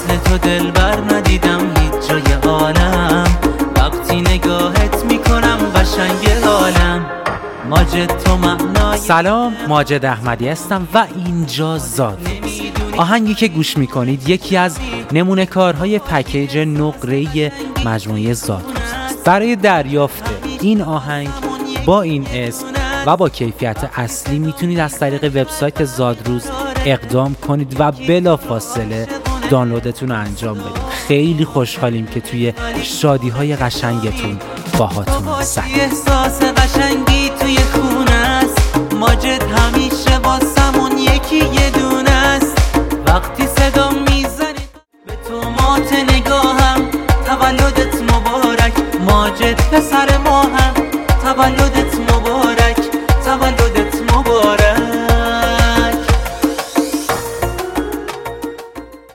مثل تو دلبر ندیدم هیچ جای عالم، وقتی نگاهت میکنم قشنگ عالم. ماجد تو معنای. سلام، ماجد احمدی هستم و اینجا زادروز. آهنگی که گوش میکنید یکی از نمونه کارهای پکیج نقره‌ای مجموعه زادروز است. برای دریافت این آهنگ با این اسم و با کیفیت اصلی میتونید از طریق وبسایت زادروز اقدام کنید و بلافاصله دانلودتون رو انجام بدید. خیلی خوشحالیم که توی شادی‌های قشنگتون باهاتون هستیم. احساس قشنگی توی خونه است، ماجد همیشه واسمون یکی یه دونه است. وقتی صدا میزنی به تو مات نگاهم، تولدت مبارک ماجد پسر